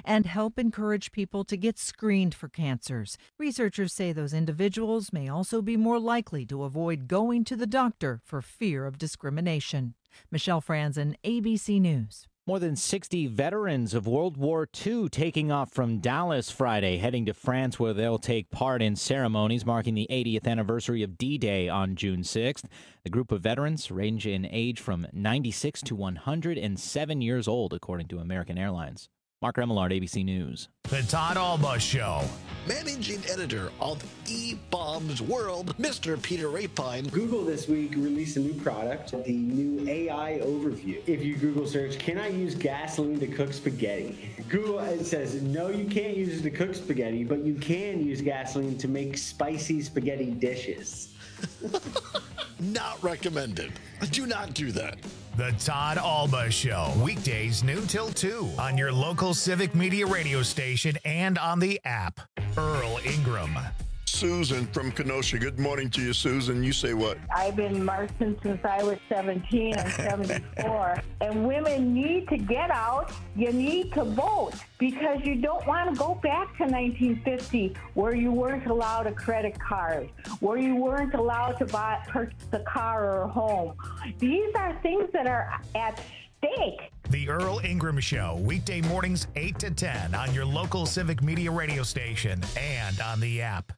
and help encourage people to get screened for cancers. Researchers say those individuals may also be more likely to avoid going to the doctor for fear of discrimination. Michelle Franzen, ABC News. More than 60 veterans of World War II taking off from Dallas Friday, heading to France where they'll take part in ceremonies marking the 80th anniversary of D-Day on June 6th. The group of veterans range in age from 96 to 107 years old, according to American Airlines. Mark Remillard, ABC News. The Todd Alba Show. Managing editor of eBaum's World, Mr. Peter Rapine. Google this week released a new product, the new AI overview. If you Google search, can I use gasoline to cook spaghetti? Google, it says, no, you can't use it to cook spaghetti, but you can use gasoline to make spicy spaghetti dishes. Not recommended. Do not do that. The Todd Alba Show. Weekdays noon till 2 on your local Civic Media radio station and on the app. Earl Ingram. Susan from Kenosha. Good morning to you, Susan. You say what? I've been marching since I was 17. I'm 74. And women need to get out. You need to vote because you don't want to go back to 1950 where you weren't allowed a credit card, where you weren't allowed to purchase a car or a home. These are things that are at stake. The Earl Ingram Show, weekday mornings 8 to 10 on your local Civic Media radio station and on the app.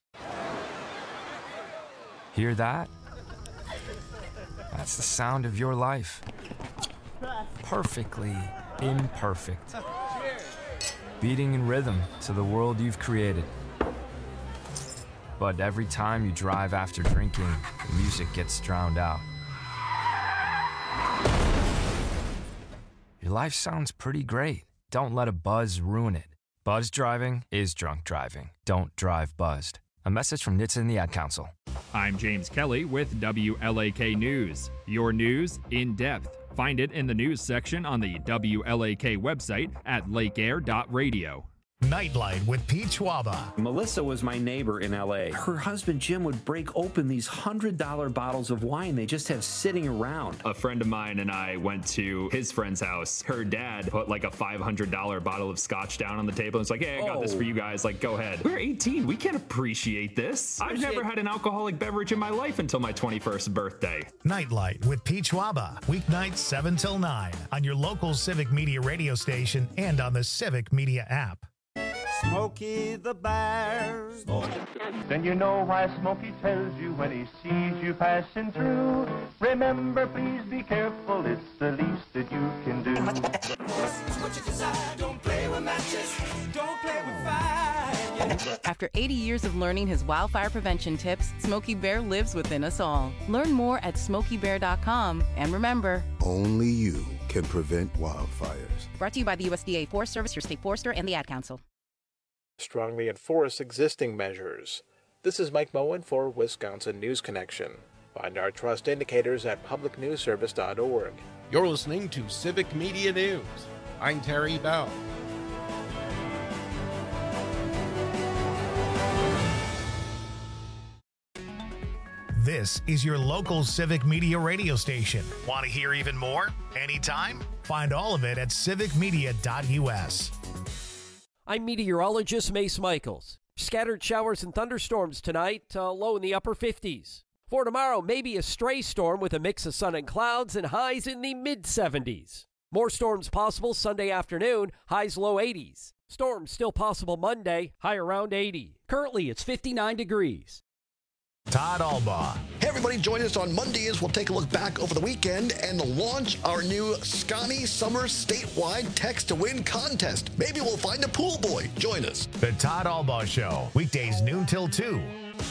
Hear that? That's the sound of your life. Perfectly imperfect. Beating in rhythm to the world you've created. But every time you drive after drinking, the music gets drowned out. Your life sounds pretty great. Don't let a buzz ruin it. Buzz driving is drunk driving. Don't drive buzzed. A message from NHTSA and the Ad Council. I'm James Kelly with WLAK News. Your news in depth. Find it in the news section on the WLAK website at lakeair.radio. Nightlight with Pete Schwaba. Melissa was my neighbor in L.A. Her husband, Jim, would break open these $100 bottles of wine they just have sitting around. A friend of mine and I went to his friend's house. Her dad put like a $500 bottle of scotch down on the table and was like, hey, I got this for you guys. Like, go ahead. We're 18. We can't appreciate this. I've never had an alcoholic beverage in my life until my 21st birthday. Nightlight with Pete Schwaba. Weeknights 7 till 9 on your local Civic Media radio station and on the Civic Media app. Smokey the Bear. Then you know why Smokey tells you when he sees you passing through. Remember, please be careful, it's the least that you can do. What you desire, don't play with matches, don't play with fire. After 80 years of learning his wildfire prevention tips, Smokey Bear lives within us all. Learn more at SmokeyBear.com. And remember, only you can prevent wildfires. Brought to you by the USDA Forest Service, your state forester, and the Ad Council. Strongly enforce existing measures. This is Mike Moen for Wisconsin News Connection. Find our trust indicators at publicnewsservice.org. You're listening to Civic Media News. I'm Terry Bell. This is your local Civic Media radio station. Want to hear even more? Anytime? Find all of it at civicmedia.us. I'm meteorologist Mace Michaels. Scattered showers and thunderstorms tonight, low in the upper 50s. For tomorrow, maybe a stray storm with a mix of sun and clouds and highs in the mid-70s. More storms possible Sunday afternoon, highs low 80s. Storms still possible Monday, high around 80. Currently, it's 59 degrees. Todd Alba. Hey everybody, join us on Monday as we'll take a look back over the weekend and launch our new Scotty Summer statewide text to win contest. Maybe we'll find a pool boy. Join us. The Todd Alba Show, weekdays noon till 2.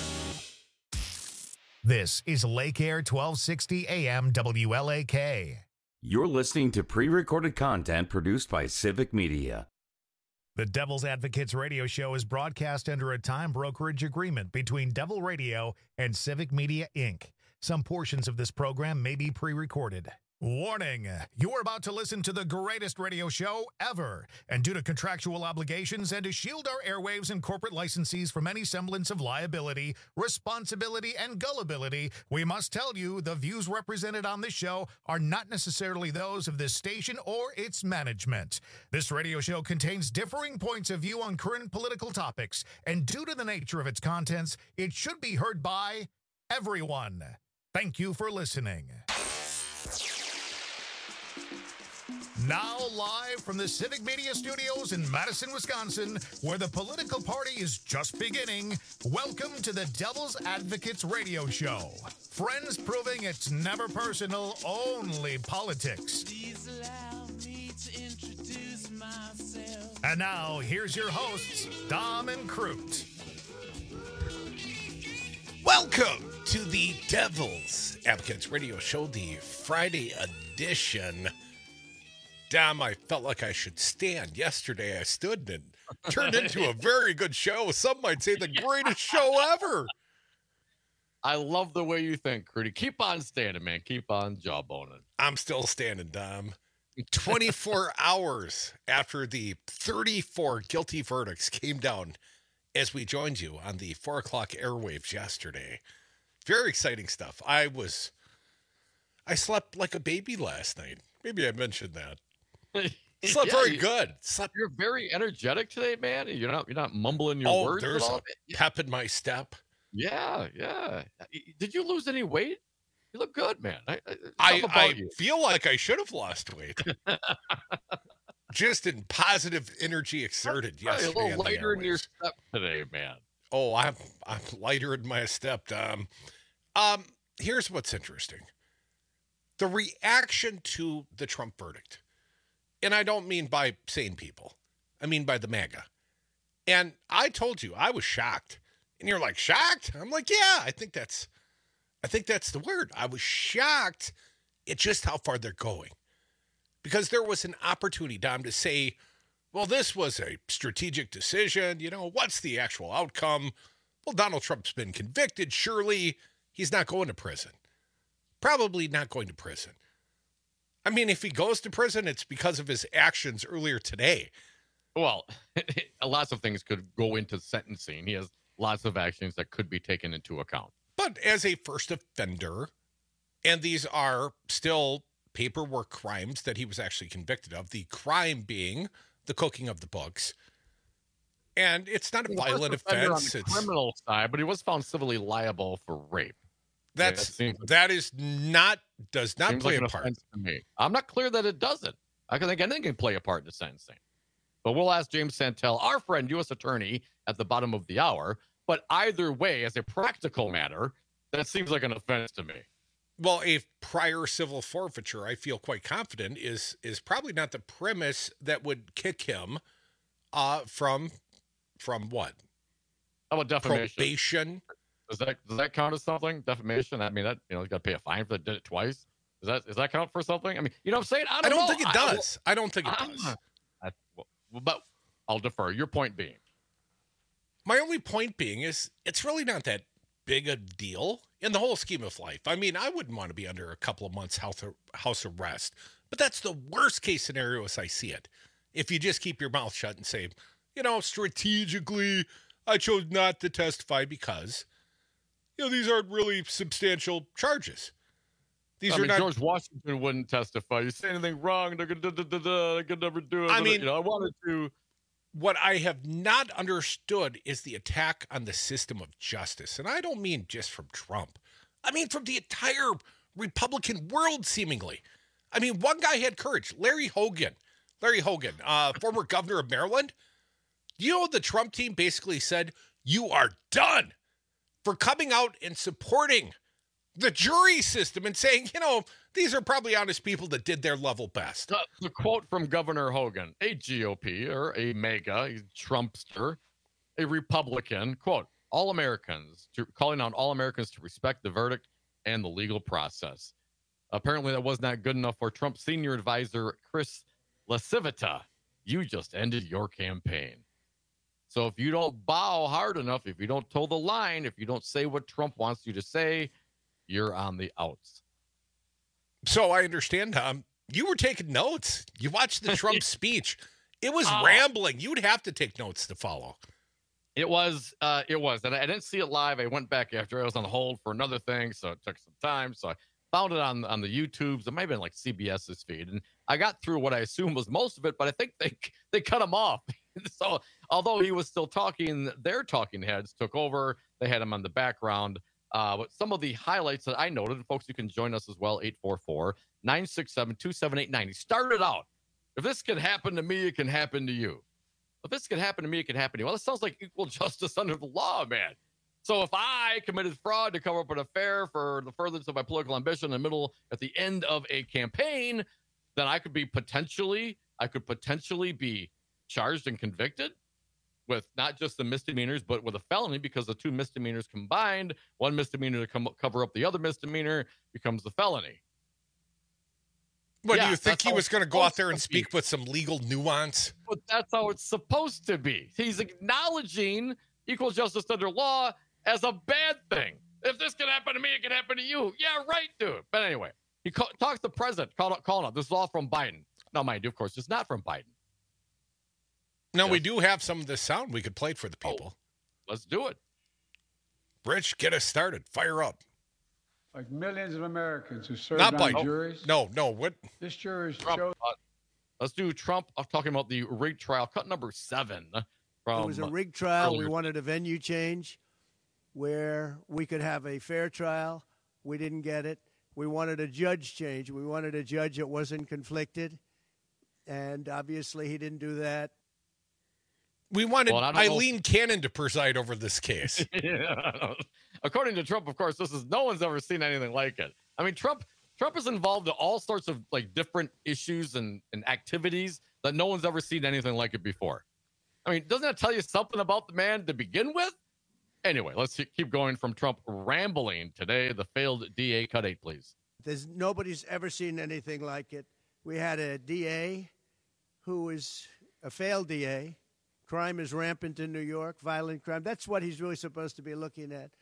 This is Lake Air 1260 AM WLAK. You're listening to pre-recorded content produced by Civic Media. The Devil's Advocates radio show is broadcast under a time brokerage agreement between Devil Radio and Civic Media, Inc. Some portions of this program may be pre-recorded. Warning, you're about to listen to the greatest radio show ever. And due to contractual obligations and to shield our airwaves and corporate licensees from any semblance of liability, responsibility, and gullibility, we must tell you the views represented on this show are not necessarily those of this station or its management. This radio show contains differing points of view on current political topics, and due to the nature of its contents, it should be heard by everyone. Thank you for listening. Now live from the Civic Media Studios in Madison, Wisconsin, where the political party is just beginning, welcome to the Devil's Advocates Radio Show. Friends proving it's never personal, only politics. Please allow me to introduce myself. And now, here's your hosts, Dom and Crute. Welcome to the Devil's Advocates Radio Show, the Friday edition. Dom, I felt like I should stand. Yesterday I stood and turned into a very good show. Some might say the greatest show ever. I love the way you think, Crudy. Keep on standing, man. Keep on jawboning. I'm still standing, Dom. 24 hours after the 34 guilty verdicts came down as we joined you on the 4 o'clock airwaves yesterday. Very exciting stuff. I slept like a baby last night. Maybe I mentioned that. Slept very good. You're very energetic today, man. You're not mumbling your words. There's a pep in my step. Yeah. Did you lose any weight? You look good, man. I feel like I should have lost weight. Just in positive energy exerted yesterday. A little lighter in your step today, man. Oh, I'm lighter in my step, Dom. Here's what's interesting. The reaction to the Trump verdict. And I don't mean by sane people. I mean by the MAGA. And I told you, I was shocked. And you're like, shocked? I'm like, yeah, I think that's the word. I was shocked at just how far they're going. Because there was an opportunity, Dom, to say, well, this was a strategic decision. You know, what's the actual outcome? Well, Donald Trump's been convicted. Surely he's not going to prison. Probably not going to prison. I mean, if he goes to prison, it's because of his actions earlier today. Well, lots of things could go into sentencing. He has lots of actions that could be taken into account. But as a first offender, and these are still paperwork crimes that he was actually convicted of, the crime being the cooking of the books. And it's not a violent offense. On the criminal side, but he was found civilly liable for rape. Does not play a part. To me. I'm not clear that it doesn't. I think anything can play a part in the sentencing. But we'll ask James Santel, our friend, U.S. attorney, at the bottom of the hour. But either way, as a practical matter, that seems like an offense to me. Well, a prior civil forfeiture, I feel quite confident, is probably not the premise that would kick him from what? How about defamation? Probation. Does that count as something? Defamation? I mean, that he's got to pay a fine for that. Did it twice? Does that count for something? I mean, you know what I'm saying? I don't think it does. I don't think it does. But I'll defer. Your point being. My only point being is it's really not that big a deal in the whole scheme of life. I mean, I wouldn't want to be under a couple of months house arrest, but that's the worst case scenario as I see it. If you just keep your mouth shut and say, you know, strategically, I chose not to testify because, you know, these aren't really substantial charges. These are not. George Washington wouldn't testify. You say anything wrong, I could never do it. I mean, I wanted to. What I have not understood is the attack on the system of justice. And I don't mean just from Trump. I mean from the entire Republican world, seemingly. I mean, one guy had courage. Larry Hogan, former governor of Maryland. You know, the Trump team basically said, you are done for coming out and supporting the jury system and saying, you know, these are probably honest people that did their level best. The quote from Governor Hogan, a GOP or a MAGA, a Trumpster, a Republican, quote, calling on all Americans to respect the verdict and the legal process. Apparently that was not good enough for Trump's senior advisor, Chris LaCivita. You just ended your campaign. So if you don't bow hard enough, if you don't toe the line, if you don't say what Trump wants you to say, you're on the outs. So I understand, you were taking notes. You watched the Trump speech. It was rambling. You'd have to take notes to follow. It was. And I didn't see it live. I went back after I was on hold for another thing, so it took some time. So I found it on the YouTubes. It might have been like CBS's feed. And I got through what I assume was most of it, but I think they cut him off. So although he was still talking, their talking heads took over. They had him on the background. But some of the highlights that I noted, and folks, you can join us as well, 844-967-2789. He started out, if this can happen to me, it can happen to you. If this can happen to me, it can happen to you. Well, it sounds like equal justice under the law, man. So if I committed fraud to cover up an affair for the furtherance of my political ambition at the end of a campaign, then I could potentially be charged and convicted with not just the misdemeanors, but with a felony, because the two misdemeanors combined, one misdemeanor to cover up the other misdemeanor becomes the felony. What, do you think he was going to go out there and speak with some legal nuance? But that's how it's supposed to be. He's acknowledging equal justice under law as a bad thing. If this can happen to me, it can happen to you. Yeah, right, dude. But anyway, he talks to the president, calling out. This is all from Biden. Now, mind you, of course, it's not from Biden. No, we do have some of this sound. We could play it for the people. Let's do it. Rich, get us started. Fire up. Like millions of Americans who served Not on Biden. juries. No. What? This jury Trump, let's do Trump talking about the rig trial, cut number 7. It was a rigged trial. earlier. We wanted a venue change where we could have a fair trial. We didn't get it. We wanted a judge change. We wanted a judge that wasn't conflicted. And obviously he didn't do that. We wanted Eileen Cannon to preside over this case. Yeah. According to Trump, of course, no one's ever seen anything like it. I mean, Trump is involved in all sorts of like different issues and activities that no one's ever seen anything like it before. I mean, doesn't that tell you something about the man to begin with? Anyway, let's keep going from Trump rambling today. The failed DA, cut 8, please. Nobody's ever seen anything like it. We had a DA who was a failed DA. Crime is rampant in New York, violent crime. That's what he's really supposed to be looking at.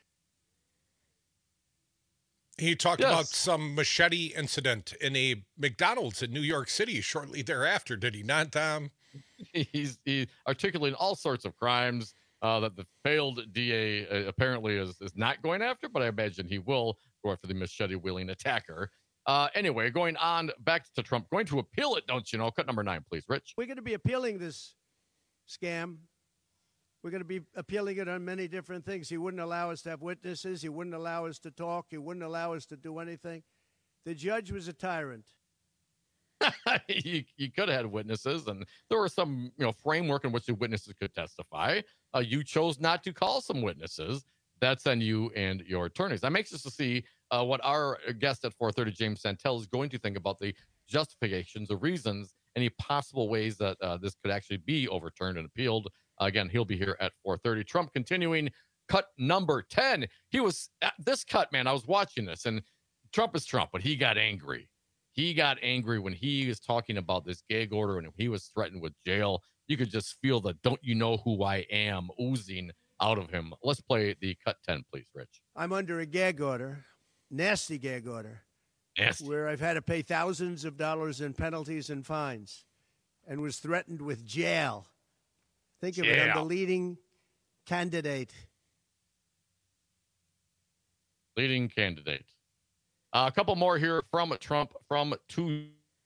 He talked about some machete incident in a McDonald's in New York City shortly thereafter, did he not, Tom? He's articulating all sorts of crimes that the failed DA apparently is not going after, but I imagine he will go after the machete-wielding attacker. Anyway, going on back to Trump, going to appeal it, don't you know? Cut number 9, please, Rich. We're going to be appealing this scam. We're going to be appealing it on many different things. He wouldn't allow us to have witnesses. He wouldn't allow us to talk. He wouldn't allow us to do anything. The judge was a tyrant. You could have had witnesses, and there was some framework in which the witnesses could testify. You chose not to call some witnesses. That's on you and your attorneys. I'm anxious to see what our guest at 4:30, James Santel, is going to think about the justifications, the reasons, any possible ways that this could actually be overturned and appealed. Again, he'll be here at 4:30. Trump continuing, cut number 10. He was this cut, man. I was watching this, and Trump is Trump, but he got angry. He got angry when he was talking about this gag order and he was threatened with jail. You could just feel the "don't you know who I am" oozing out of him. Let's play the cut 10, please, Rich. I'm under a gag order, nasty gag order, where I've had to pay thousands of dollars in penalties and fines and was threatened with jail. Think of it, I'm the leading candidate. Leading candidate. A couple more here from Trump from 2.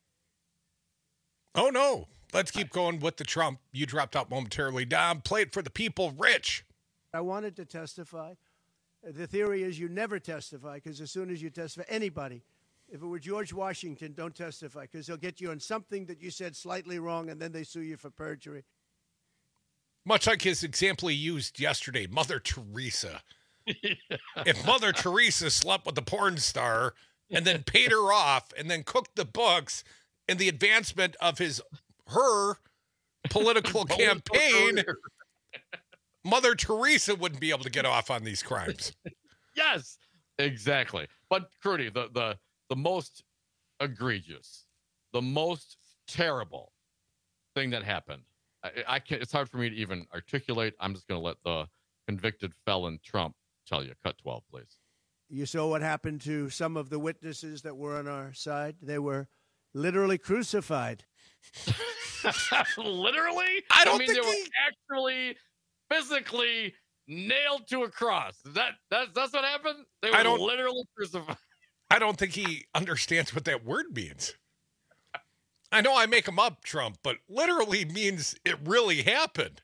Oh, no. Let's keep going with the Trump. You dropped out momentarily. Dom, play it for the people. Rich. I wanted to testify. The theory is you never testify because as soon as you testify, anybody, if it were George Washington, don't testify because they'll get you on something that you said slightly wrong and then they sue you for perjury. Much like his example he used yesterday, Mother Teresa. If Mother Teresa slept with the porn star and then paid her off and then cooked the books in the advancement of her political campaign, Mother Teresa wouldn't be able to get off on these crimes. Yes, exactly. But Crudy, the most egregious, the most terrible thing that happened, I can't. It's hard for me to even articulate. I'm just going to let the convicted felon Trump tell you. Cut 12, please. You saw what happened to some of the witnesses that were on our side. They were literally crucified. Literally? I don't mean, think they were actually physically nailed to a cross. That's what happened? They were literally crucified. I don't think he understands what that word means. I know I make him up, Trump, but literally means it really happened.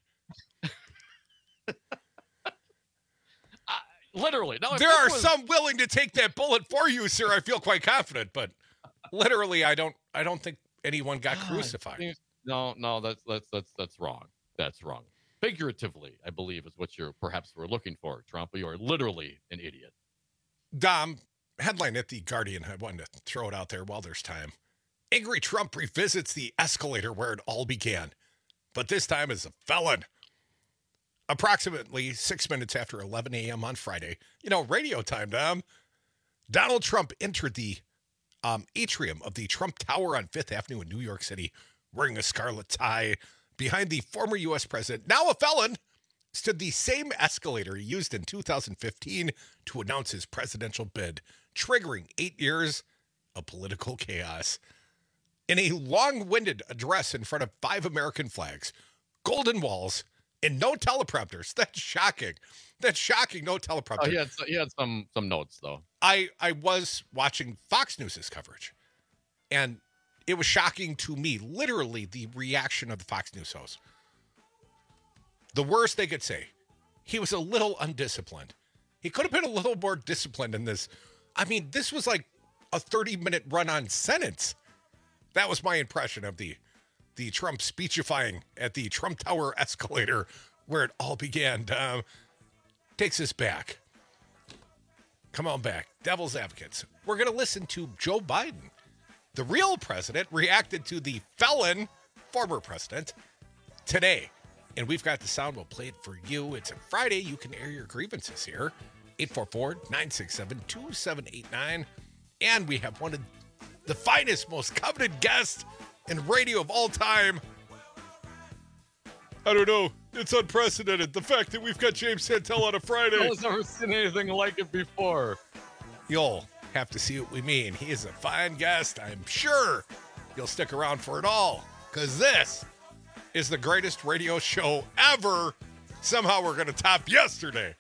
Literally. No, there are some willing to take that bullet for you, sir. I feel quite confident, but literally, I don't think anyone got crucified. No, that's wrong. That's wrong. Figuratively, I believe, is what you're perhaps were looking for, Trump. You are literally an idiot. Dom, headline at The Guardian. I wanted to throw it out there while there's time. Angry Trump revisits the escalator where it all began, but this time as a felon. Approximately 6 minutes after 11 a.m. on Friday, radio time, Dom, Donald Trump entered the atrium of the Trump Tower on Fifth Avenue in New York City wearing a scarlet tie. Behind the former U.S. president, now a felon, stood the same escalator he used in 2015 to announce his presidential bid, triggering 8 years of political chaos. In a long-winded address in front of 5 American flags, golden walls, and no teleprompters. That's shocking. That's shocking. No teleprompter. Oh, he had some notes, though. I was watching Fox News' coverage, and it was shocking to me, literally, the reaction of the Fox News host. The worst they could say, he was a little undisciplined. He could have been a little more disciplined in this. I mean, this was like a 30-minute run-on sentence. That was my impression of the Trump speechifying at the Trump Tower escalator where it all began. Takes us back. Come on back. Devil's advocates. We're going to listen to Joe Biden. The real president reacted to the felon, former president, today. And we've got the sound. We'll play it for you. It's a Friday. You can air your grievances here. 844-967-2789. And we have one of the finest, most coveted guests in radio of all time. I don't know. It's unprecedented. The fact that we've got James Santel on a Friday. No one's ever seen anything like it before. You'll have to see what we mean. He is a fine guest. I'm sure you'll stick around for it all, because this is the greatest radio show ever. Somehow we're going to top yesterday.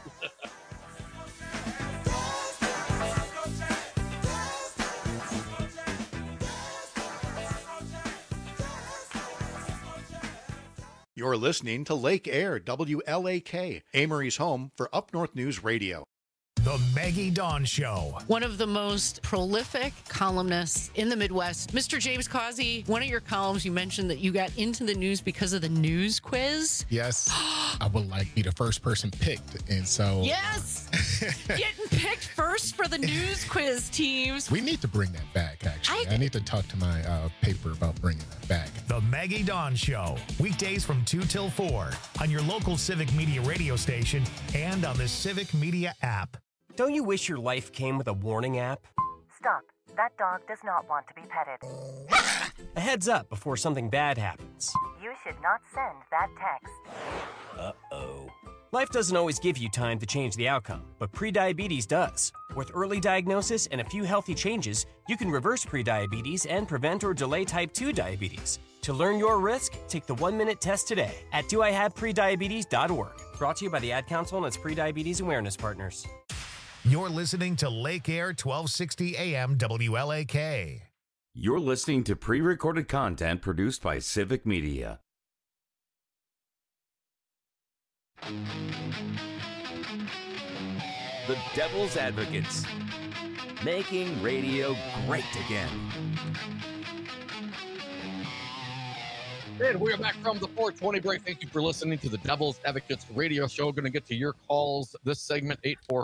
You're listening to Lake Air, WLAK, Amory's home for Up North News Radio. The Maggie Dawn Show. One of the most prolific columnists in the Midwest. Mr. James Causey, one of your columns, you mentioned that you got into the news because of the news quiz. Yes. I would like be the first person picked. And so... Yes! Getting picked first for the news quiz teams. We need to bring that back, actually. I need to talk to my paper about bringing that back. The Maggie Dawn Show. Weekdays from 2 till 4 on your local Civic Media radio station and on the Civic Media app. Don't you wish your life came with a warning app? Stop. That dog does not want to be petted. A heads up before something bad happens. You should not send that text. Uh-oh. Life doesn't always give you time to change the outcome, but prediabetes does. With early diagnosis and a few healthy changes, you can reverse prediabetes and prevent or delay type 2 diabetes. To learn your risk, take the 1-minute test today at doihaveprediabetes.org. Brought to you by the Ad Council and its prediabetes awareness partners. You're listening to Lake Air 1260 AM WLAK. You're listening to pre-recorded content produced by Civic Media. The Devil's Advocates. Making radio great again. And we are back from the 420 break. Thank you for listening to the Devil's Advocates radio show. Going to get to your calls this segment,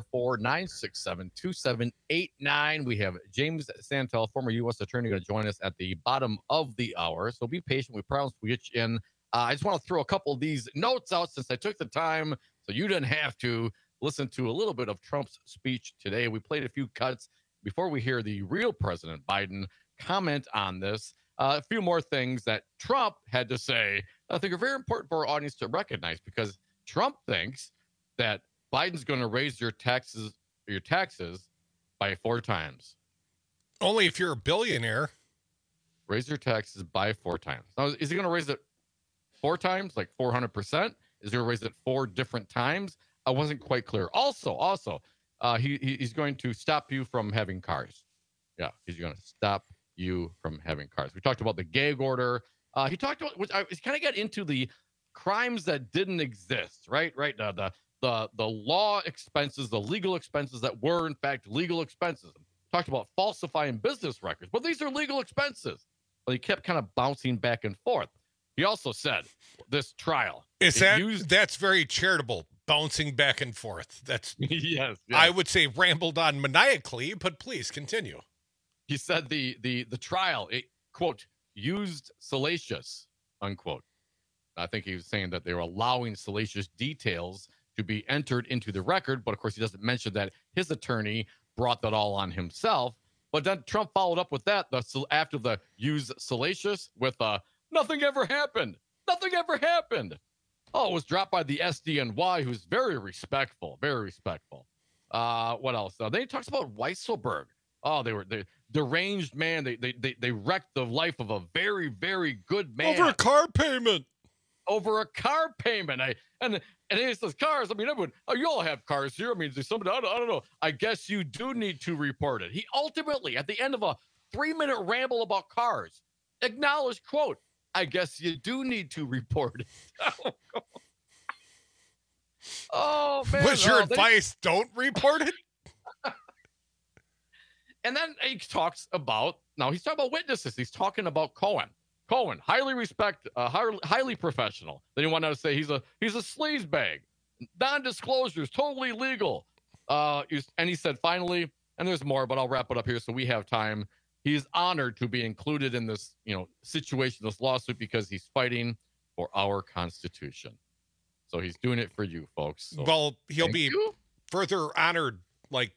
844-967-2789. We have James Santel, former U.S. attorney, going to join us at the bottom of the hour. So be patient. We promise we'll get you in. I just want to throw a couple of these notes out since I took the time so you didn't have to listen to a little bit of Trump's speech today. We played a few cuts before we hear the real President Biden comment on this. A few more things that Trump had to say I think are very important for our audience to recognize, because Trump thinks that Biden's going to raise your taxes your taxes by 4 times. Only if you're a billionaire. Raise your taxes by 4 times. Now, is he going to raise it 4 times, like 400%? Is he going to raise it 4 different times? I wasn't quite clear. Also, he's going to stop you from having cars. Yeah, he's going to stop you from having cars. We talked about the gag order. He talked about, which I kind of got into the crimes that didn't exist, right? The law expenses, the legal expenses that were in fact legal expenses. Talked about falsifying business records, but these are legal expenses. But he kept kind of bouncing back and forth. He also said this trial that's very charitable, bouncing back and forth. That's yes. I would say rambled on maniacally, but please continue. He said the trial, it, quote, used salacious, unquote. I think he was saying that they were allowing salacious details to be entered into the record, but of course he doesn't mention that his attorney brought that all on himself. But then Trump followed up with that after the use salacious with nothing ever happened. Nothing ever happened. Oh, it was dropped by the SDNY, who's very respectful, very respectful. What else? Then he talks about Weisselberg. Oh, they deranged man. They wrecked the life of a very, very good man. Over a car payment. And he says cars. I mean, everyone, you all have cars here. I mean, there's somebody, I don't know. I guess you do need to report it. He ultimately, at the end of a 3-minute ramble about cars, acknowledged, quote, I guess you do need to report it. Oh, man. What's your advice? Don't report it? And then he talks about, now he's talking about witnesses. He's talking about Cohen. Cohen, highly professional. Then he went on to say he's a sleazebag. Non-disclosures, totally legal. And he said, finally, and there's more, but I'll wrap it up here so we have time. He's honored to be included in this, situation, this lawsuit, because he's fighting for our Constitution. So he's doing it for you, folks. So, well, he'll be further honored like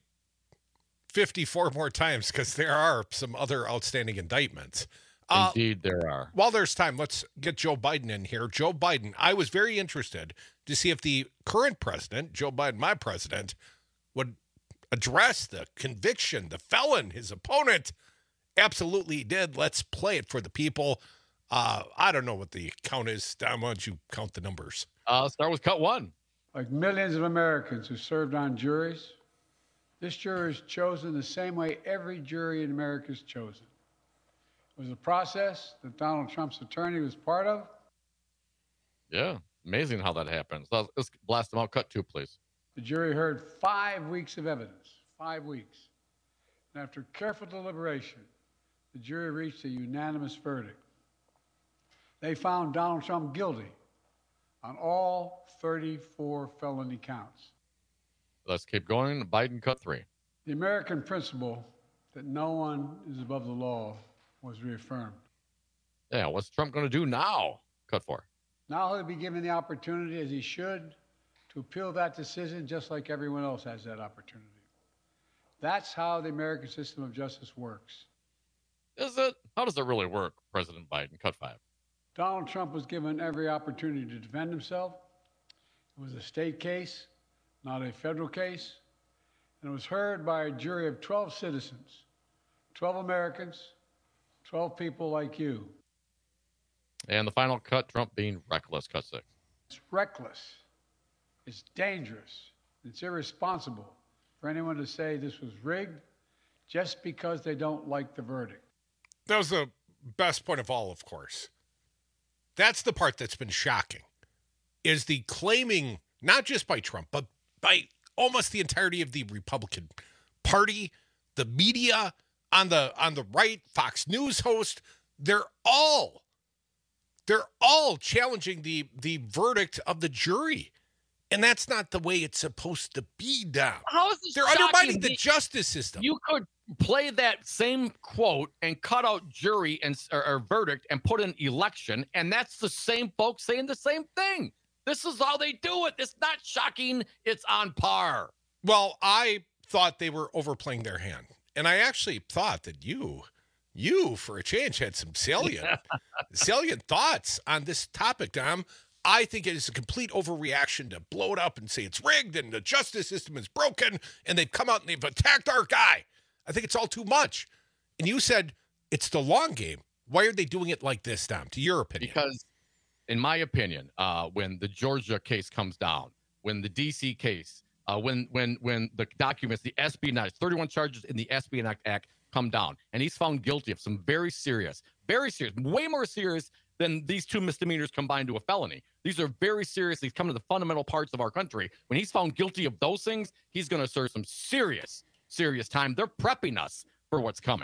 54 more times because there are some other outstanding indictments. Indeed, there are. While there's time, let's get Joe Biden in here. Joe Biden, I was very interested to see if the current president, Joe Biden, my president, would address the conviction, the felon, his opponent. Absolutely did. Let's play it for the people. I don't know what the count is. Don, why don't you count the numbers? Start with cut 1. Like millions of Americans who served on juries, this jury is chosen the same way every jury in America is chosen. It was a process that Donald Trump's attorney was part of. Yeah, amazing how that happens. Let's blast them out. Cut 2, please. The jury heard 5 weeks of evidence, 5 weeks. And after careful deliberation, the jury reached a unanimous verdict. They found Donald Trump guilty on all 34 felony counts. Let's keep going. Biden, cut 3. The American principle that no one is above the law was reaffirmed. Yeah, what's Trump going to do now? Cut 4. Now he'll be given the opportunity, as he should, to appeal that decision just like everyone else has that opportunity. That's how the American system of justice works. Is it? How does it really work, President Biden? Cut 5. Donald Trump was given every opportunity to defend himself. It was a state case, not a federal case, and it was heard by a jury of 12 citizens, 12 Americans, 12 people like you. And the final cut, Trump being reckless, cut 6. It's reckless. It's dangerous. It's irresponsible for anyone to say this was rigged just because they don't like the verdict. That was the best point of all, of course. That's the part that's been shocking, is the claiming, not just by Trump, but by almost the entirety of the Republican Party, the media, on the right, Fox News host, they're all challenging the verdict of the jury. And that's not the way it's supposed to be done. How is this They're undermining the justice system. You could play that same quote and cut out jury and or verdict and put in election, and that's the same folks saying the same thing. This is how they do it. It's not shocking. It's on par. Well, I thought they were overplaying their hand. And I actually thought that you, for a change, had some salient thoughts on this topic, Dom. I think it is a complete overreaction to blow it up and say it's rigged and the justice system is broken and they've come out and they've attacked our guy. I think it's all too much. And you said it's the long game. Why are they doing it like this, Dom, to your opinion? Because, in my opinion, when the Georgia case comes down, when the D.C. case, when the documents, the espionage, 31 charges in the Espionage Act come down, and he's found guilty of some very serious, way more serious than these two misdemeanors combined to a felony. These are very serious. These come to the fundamental parts of our country. When he's found guilty of those things, he's going to serve some serious time. They're prepping us for what's coming.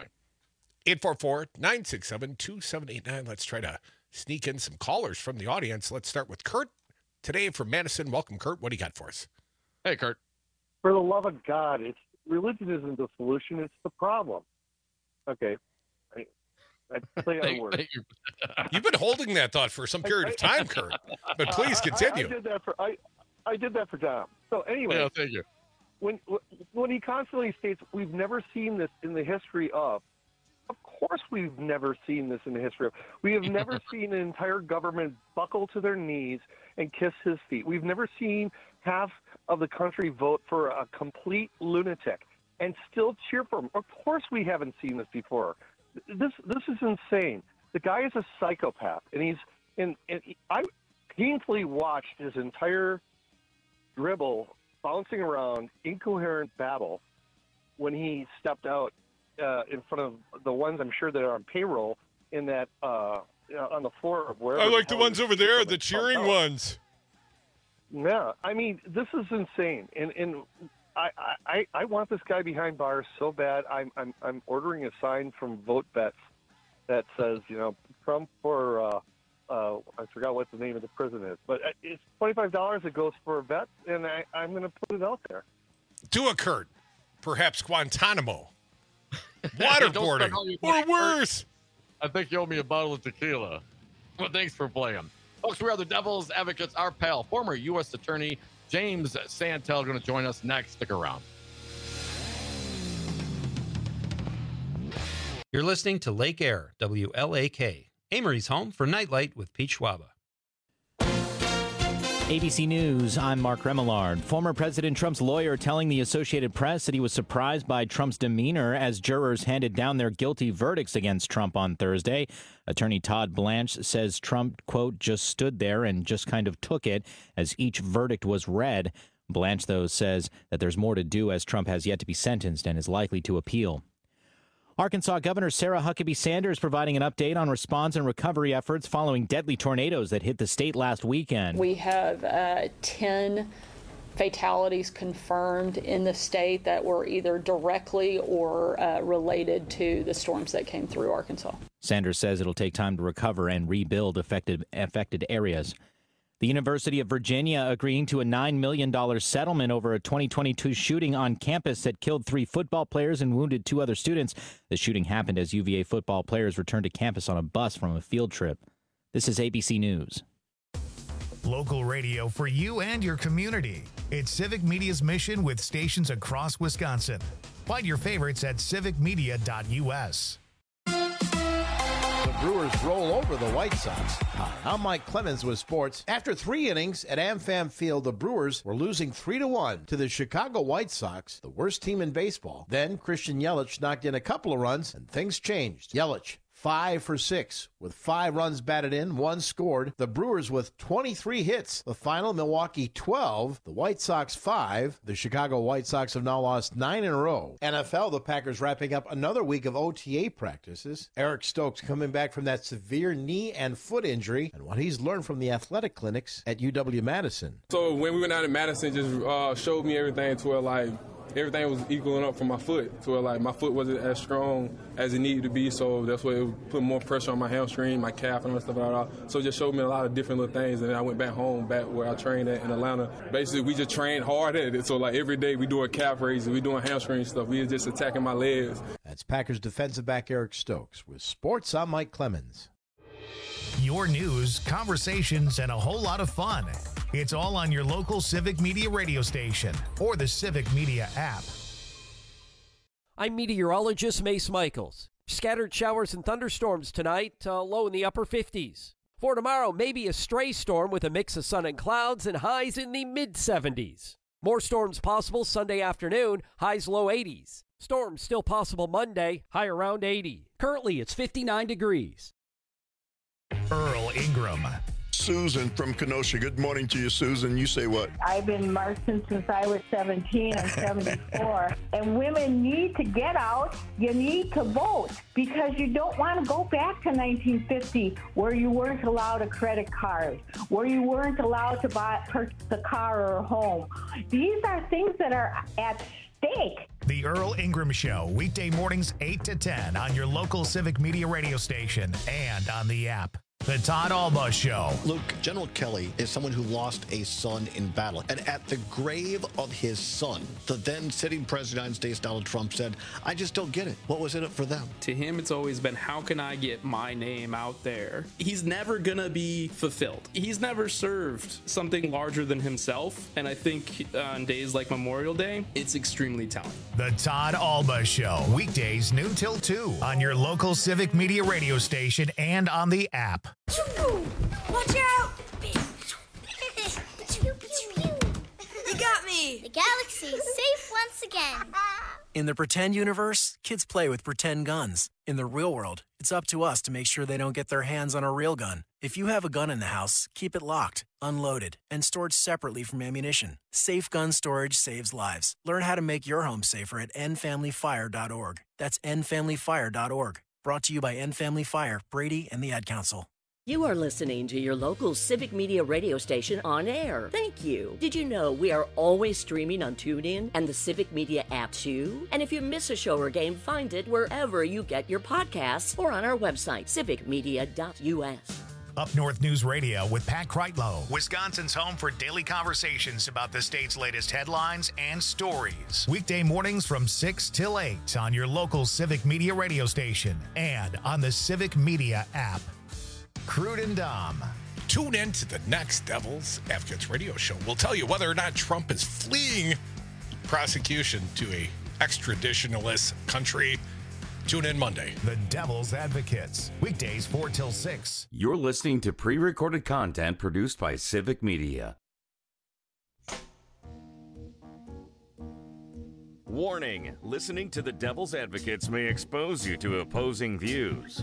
844-967-2789. Let's try to sneak in some callers from the audience. Let's start with Kurt today from Madison. Welcome, Kurt. What do you got for us? Hey, Kurt. For the love of God, religion isn't the solution, it's the problem. Okay. I play on words. You've been holding that thought for some period of time, Kurt. But please continue. I did that for Dom. So anyway, yeah, thank you. When he constantly states we've never seen this in the history of course we've never seen this in the history of. We have never seen an entire government buckle to their knees and kiss his feet. We've never seen half of the country vote for a complete lunatic and still cheer for him. Of course we haven't seen this before. This is insane. The guy is a psychopath, and I painfully watched his entire dribble bouncing around, incoherent babble when he stepped out in front of the ones I'm sure that are on payroll in that on the floor of wherever. I like the ones over there, the cheering ones. Yeah, I mean, this is insane, and I want this guy behind bars so bad. I'm ordering a sign from VoteBets that says, Trump for I forgot what the name of the prison is, but it's $25. It goes for a vet, and I'm going to put it out there. Do a Kurt, perhaps Guantanamo, waterboarding, or worse. I think you owe me a bottle of tequila. Well, thanks for playing. Folks, we are the Devil's Advocates. Our pal, former U.S. Attorney James Santel, going to join us next. Stick around. You're listening to Lake Air, WLAK, Amory's home for Nightlight with Pete Schwaba. ABC News, I'm Mark Remillard. Former President Trump's lawyer telling the Associated Press that he was surprised by Trump's demeanor as jurors handed down their guilty verdicts against Trump on Thursday. Attorney Todd Blanche says Trump, quote, just stood there and just kind of took it as each verdict was read. Blanche, though, says that there's more to do as Trump has yet to be sentenced and is likely to appeal. Arkansas Governor Sarah Huckabee Sanders providing an update on response and recovery efforts following deadly tornadoes that hit the state last weekend. We have 10 fatalities confirmed in the state that were either directly or related to the storms that came through Arkansas. Sanders says it'll take time to recover and rebuild affected areas. The University of Virginia agreeing to a $9 million settlement over a 2022 shooting on campus that killed 3 football players and wounded 2 other students. The shooting happened as UVA football players returned to campus on a bus from a field trip. This is ABC News. Local radio for you and your community. It's Civic Media's mission with stations across Wisconsin. Find your favorites at civicmedia.us. The Brewers roll over the White Sox. Hi, I'm Mike Clemens with sports. After 3 innings at AmFam Field, the Brewers were losing 3-1 to the Chicago White Sox, the worst team in baseball. Then Christian Yelich knocked in a couple of runs, and things changed. Yelich, 5 for 6, with 5 runs batted in, 1 scored. The Brewers with 23 hits. The final, Milwaukee 12, the White Sox 5. The Chicago White Sox have now lost 9 in a row. NFL, the Packers wrapping up another week of OTA practices. Eric Stokes coming back from that severe knee and foot injury, and what he's learned from the athletic clinics at UW-Madison. So when we went out in Madison, just showed me everything to where, everything was equaling up for my foot, to where my foot wasn't as strong as it needed to be, so that's why it put more pressure on my hamstring, my calf, and all that stuff like that. So it just showed me a lot of different little things, and then I went back home, back where I trained at in Atlanta. Basically, we just trained hard at it, so every day we doing calf raises, we doing hamstring stuff, we just attacking my legs. That's Packers defensive back Eric Stokes. With sports, I'm Mike Clemens. Your news, conversations, and a whole lot of fun. It's all on your local Civic Media radio station or the Civic Media app. I'm meteorologist Mace Michaels. Scattered showers and thunderstorms tonight, low in the upper 50s. For tomorrow, maybe a stray storm with a mix of sun and clouds and highs in the mid-70s. More storms possible Sunday afternoon, highs low 80s. Storms still possible Monday, high around 80. Currently, it's 59 degrees. Earl Ingram. Susan from Kenosha. Good morning to you, Susan. You say what? I've been marching since I was 17. I'm 74. And women need to get out. You need to vote because you don't want to go back to 1950 where you weren't allowed a credit card, where you weren't allowed to purchase a car or a home. These are things that are at stake. The Earl Ingram Show, weekday mornings 8 to 10 on your local Civic Media radio station and on the app. The Todd Alba Show. Luke, General Kelly is someone who lost a son in battle. And at the grave of his son, the then sitting president of the United States, Donald Trump, said, I just don't get it. What was in it for them? To him, it's always been, how can I get my name out there? He's never going to be fulfilled. He's never served something larger than himself. And I think on days like Memorial Day, it's extremely telling. The Todd Alba Show, weekdays noon till 2 on your local Civic Media radio station and on the app. Watch out! You got me! The galaxy is safe once again. In the pretend universe, kids play with pretend guns. In the real world, it's up to us to make sure they don't get their hands on a real gun. If you have a gun in the house, keep it locked, unloaded, and stored separately from ammunition. Safe gun storage saves lives. Learn how to make your home safer at endfamilyfire.org. That's endfamilyfire.org. Brought to you by End Family Fire, Brady, and the Ad Council. You are listening to your local Civic Media radio station on air. Thank you. Did you know we are always streaming on TuneIn and the Civic Media app too? And if you miss a show or game, find it wherever you get your podcasts or on our website, civicmedia.us. Up North News Radio with Pat Kreitlow, Wisconsin's home for daily conversations about the state's latest headlines and stories. Weekday mornings from 6 till 8 on your local Civic Media radio station and on the Civic Media app. Crude and Dom. Tune in to the next Devil's Advocates radio show. We'll tell you whether or not Trump is fleeing prosecution to a extraditionalist country. Tune in Monday. The Devil's Advocates. Weekdays 4 till 6. You're listening to pre-recorded content produced by Civic Media. Warning, listening to the Devil's Advocates may expose you to opposing views.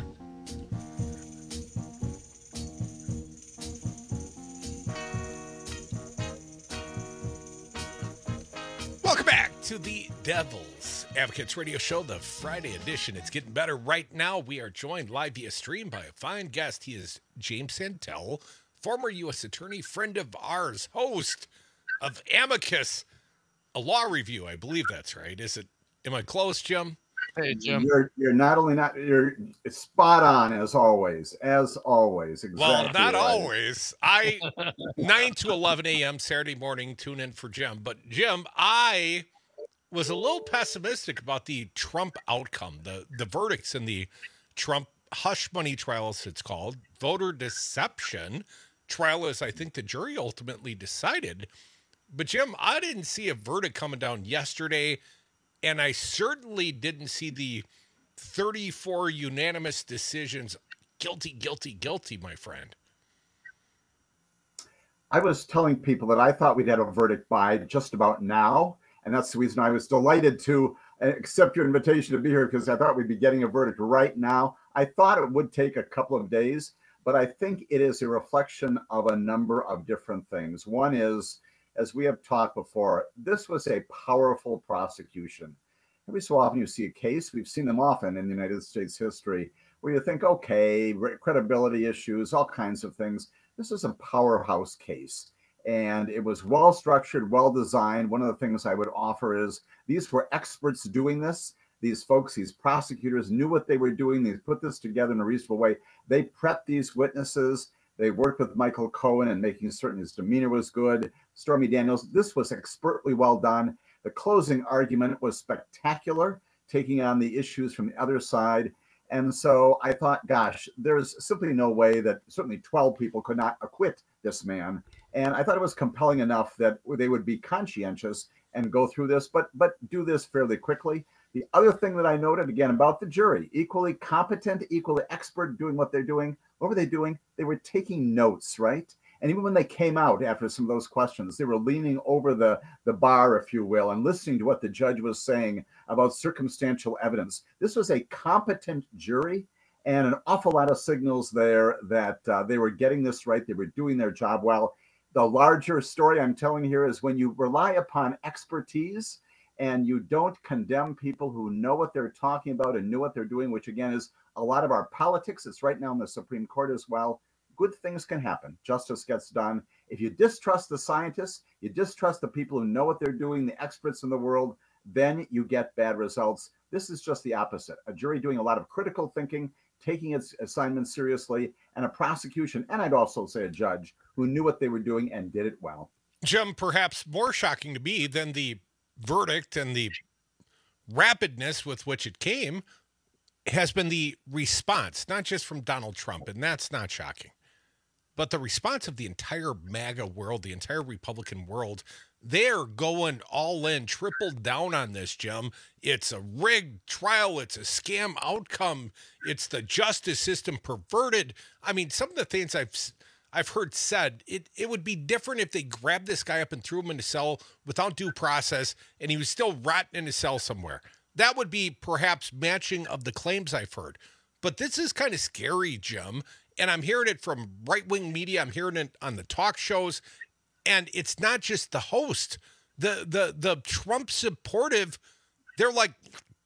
Welcome back to the Devil's Advocates radio show, the Friday edition. It's getting better right now. We are joined live via stream by a fine guest. He is James Santel, former U.S. attorney, friend of ours, host of Amicus, a law review. I believe that's right. Is it? Am I close, Jim? Hey, Jim. You're not only not, you're spot on as always. Exactly. Well, not always. 9 to 11 a.m. Saturday morning, tune in for Jim. But Jim, I was a little pessimistic about the Trump outcome, the verdicts in the Trump hush money trial, as it's called, voter deception trial, as I think the jury ultimately decided. But Jim, I didn't see a verdict coming down yesterday. And I certainly didn't see the 34 unanimous decisions. Guilty, guilty, guilty, my friend. I was telling people that I thought we'd have a verdict by just about now. And that's the reason I was delighted to accept your invitation to be here, because I thought we'd be getting a verdict right now. I thought it would take a couple of days, but I think it is a reflection of a number of different things. One is, as we have talked before, this was a powerful prosecution. Every so often you see a case, we've seen them often in the United States history, where you think, okay, credibility issues, all kinds of things. This is a powerhouse case, and it was well-structured, well-designed. One of the things I would offer is these were experts doing this. These folks, these prosecutors knew what they were doing. They put this together in a reasonable way. They prepped these witnesses. They worked with Michael Cohen and making certain his demeanor was good. Stormy Daniels, this was expertly well done. The closing argument was spectacular, taking on the issues from the other side. And so I thought, gosh, there's simply no way that certainly 12 people could not acquit this man. And I thought it was compelling enough that they would be conscientious and go through this, but do this fairly quickly. The other thing that I noted, again, about the jury, equally competent, equally expert doing what they're doing, What were they doing? They were taking notes, right? And even when they came out after some of those questions, they were leaning over the bar, if you will, and listening to what the judge was saying about circumstantial evidence. This was a competent jury, and an awful lot of signals there that they were getting this right. They were doing their job well. The larger story I'm telling here is when you rely upon expertise and you don't condemn people who know what they're talking about and know what they're doing, which again is a lot of our politics. It's right now in the Supreme Court as well. Good things can happen. Justice gets done. If you distrust the scientists, you distrust the people who know what they're doing, the experts in the world, then you get bad results. This is just the opposite. A jury doing a lot of critical thinking, taking its assignment seriously, and a prosecution, and I'd also say a judge, who knew what they were doing and did it well. Jim, perhaps more shocking to me than the verdict and the rapidness with which it came has been the response, not just from Donald Trump, and that's not shocking, but the response of the entire MAGA world, the entire Republican world. They're going all in, tripled down on this, Jim. It's a rigged trial. It's a scam outcome. It's the justice system perverted. I mean, some of the things I've heard said, it would be different if they grabbed this guy up and threw him in a cell without due process and he was still rotting in a cell somewhere. That would be perhaps matching of the claims I've heard. But this is kind of scary, Jim. And I'm hearing it from right-wing media. I'm hearing it on the talk shows. And it's not just the host. The Trump supportive, they're like,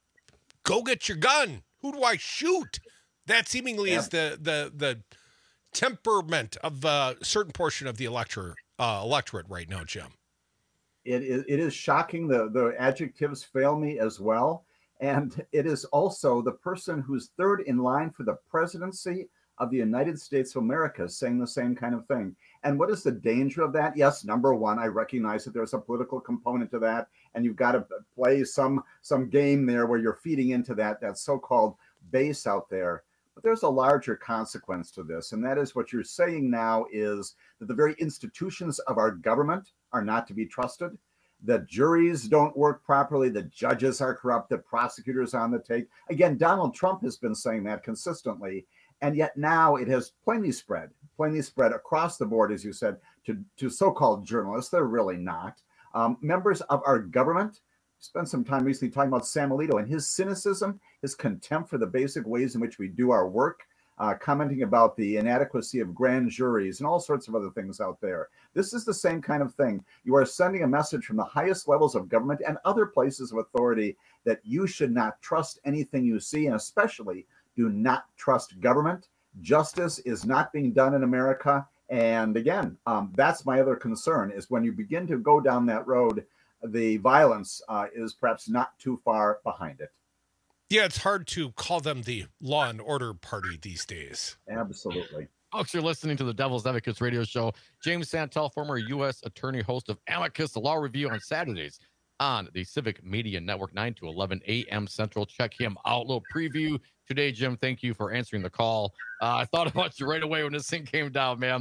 go get your gun. Who do I shoot? That seemingly is the temperament of a certain portion of the electorate right now, Jim. It is shocking. The adjectives fail me as well. And it is also the person who's third in line for the presidency of the United States of America saying the same kind of thing. And what is the danger of that? Yes, number one, I recognize that there's a political component to that, and you've got to play some game there where you're feeding into that so-called base out there. But there's a larger consequence to this, and that is what you're saying now is that the very institutions of our government are not to be trusted. The juries don't work properly. The judges are corrupt. The prosecutors are on the take. Again, Donald Trump has been saying that consistently. And yet now it has plainly spread across the board, as you said, to so-called journalists. They're really not. Members of our government. Spent some time recently talking about Sam Alito and his cynicism, his contempt for the basic ways in which we do our work, commenting about the inadequacy of grand juries and all sorts of other things out there. This is the same kind of thing. You are sending a message from the highest levels of government and other places of authority that you should not trust anything you see, and especially do not trust government. Justice is not being done in America. And again, that's my other concern, is when you begin to go down that road, the violence is perhaps not too far behind it. Yeah, it's hard to call them the law and order party these days. Absolutely. Folks, you're listening to the Devil's Advocates radio show. James Santel, former U.S. attorney, host of Amicus, the Law Review on Saturdays on the Civic Media Network, 9 to 11 a.m. Central. Check him out. Little preview today, Jim. Thank you for answering the call. I thought about you right away when this thing came down, man.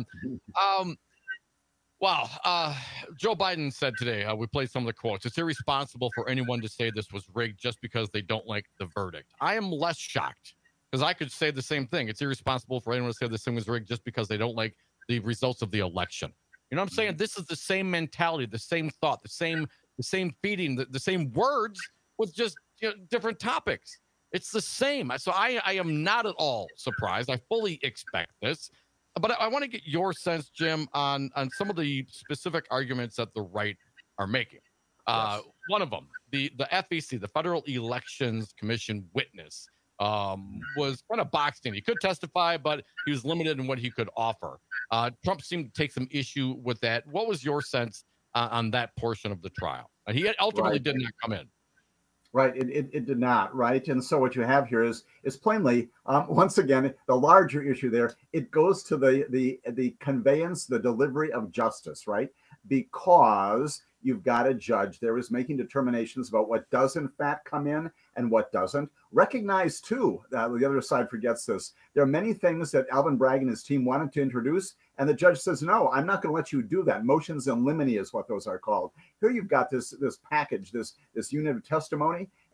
Wow. Joe Biden said today, we played some of the quotes. It's irresponsible for anyone to say this was rigged just because they don't like the verdict. I am less shocked because I could say the same thing. It's irresponsible for anyone to say this thing was rigged just because they don't like the results of the election. You know what I'm saying? This is the same mentality, the same thought, the same feeding, the same words with just different topics. It's the same. So I am not at all surprised. I fully expect this. But I want to get your sense, Jim, on some of the specific arguments that the right are making. Yes. One of them, the FEC, the Federal Elections Commission witness, was kind of boxed in. He could testify, but he was limited in what he could offer. Trump seemed to take some issue with that. What was your sense on that portion of the trial? He ultimately did not come in. Right, it did not, right? And so what you have here is plainly, once again, the larger issue there, it goes to the conveyance, the delivery of justice, right? Because you've got a judge there is making determinations about what does in fact come in and what doesn't. Recognize, too, the other side forgets this. There are many things that Alvin Bragg and his team wanted to introduce, and the judge says, no, I'm not going to let you do that. Motions in limine is what those are called. Here you've got this package, this unit of testimony,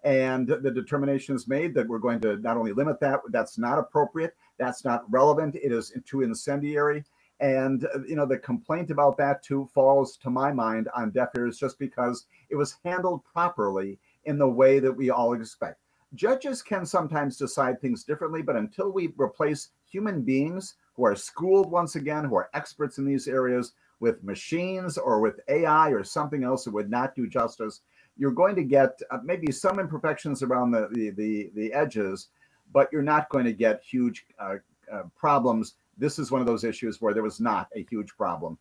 And the determination is made that we're going to not only limit that, that's not appropriate, that's not relevant, it is too incendiary. And, the complaint about that too falls, to my mind, on deaf ears just because it was handled properly in the way that we all expect. Judges can sometimes decide things differently, but until we replace human beings who are schooled once again, who are experts in these areas, with machines or with AI or something else that would not do justice, you're going to get maybe some imperfections around the edges, but you're not going to get huge problems. This is one of those issues where there was not a huge problem.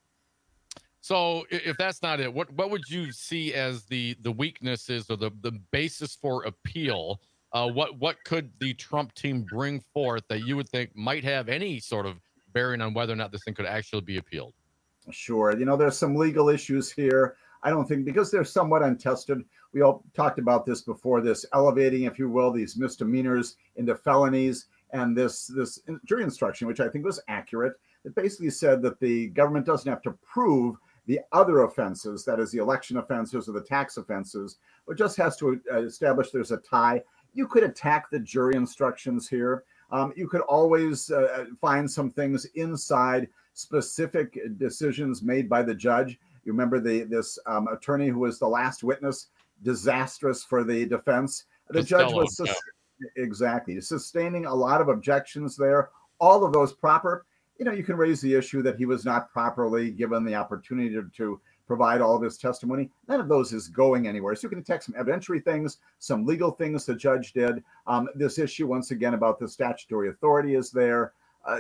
So if that's not it, what would you see as the weaknesses or the basis for appeal? What could the Trump team bring forth that you would think might have any sort of bearing on whether or not this thing could actually be appealed? Sure. There's some legal issues here. I don't think, because they're somewhat untested. We all talked about this before, this elevating, if you will, these misdemeanors into felonies, and this jury instruction, which I think was accurate, that basically said that the government doesn't have to prove the other offenses, that is the election offenses or the tax offenses, but just has to establish there's a tie. You could attack the jury instructions here. You could always find some things inside specific decisions made by the judge. You remember this attorney who was the last witness, disastrous for the defense. The judge was exactly sustaining a lot of objections there. All of those proper. You can raise the issue that he was not properly given the opportunity to provide all of his testimony. None of those is going anywhere. So you can attack some evidentiary things, some legal things the judge did. This issue, once again, about the statutory authority is there.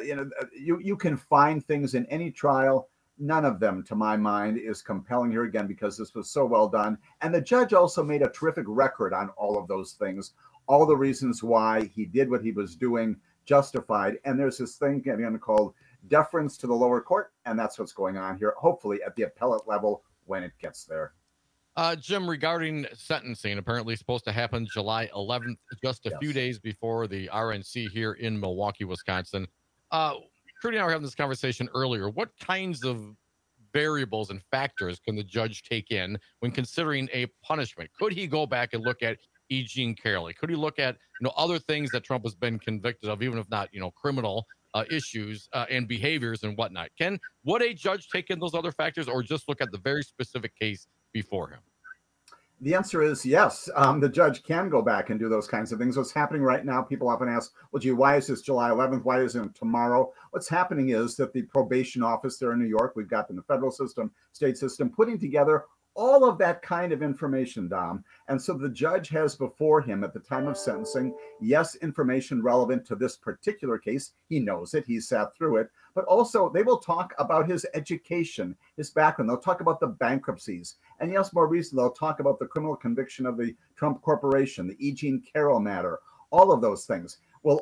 You can find things in any trial. None of them, to my mind, is compelling here again because this was so well done. And the judge also made a terrific record on all of those things, all the reasons why he did what he was doing, justified. And there's this thing again called deference to the lower court, and that's what's going on here, hopefully at the appellate level when it gets there. Jim, regarding sentencing, apparently supposed to happen July 11th, just a few days before the RNC here in Milwaukee, Wisconsin. Trudy and I were having this conversation earlier. What kinds of variables and factors can the judge take in when considering a punishment? Could he go back and look at E. Jean Carroll? Could he look at other things that Trump has been convicted of, even if not criminal issues and behaviors and whatnot? Would a judge take in those other factors, or just look at the very specific case before him? The answer is yes. The judge can go back and do those kinds of things. What's happening right now, people often ask, well, gee, why is this July 11th? Why isn't it tomorrow? What's happening is that the probation office there in New York, we've got in the federal system, state system, putting together all of that kind of information, Dom. And so the judge has before him at the time of sentencing, yes, information relevant to this particular case. He knows it. He sat through it. But also they will talk about his education, his background. They'll talk about the bankruptcies. And yes, more recently, they'll talk about the criminal conviction of the Trump Corporation, the E. Jean Carroll matter, all of those things.